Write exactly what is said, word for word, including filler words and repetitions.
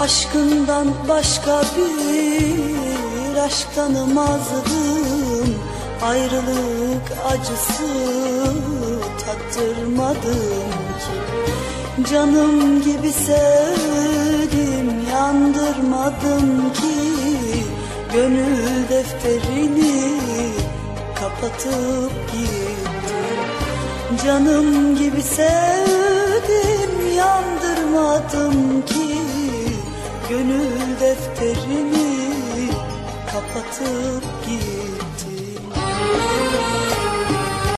Aşkından başka bir aşk tanımazdım. Ayrılık acısı tattırmadım ki. Canım gibi sevdim, yandırmadım ki. Gönül defterini kapatıp gittim. Canım gibi sevdim, yandırmadım ki. Gönül defterini kapatıp gittim.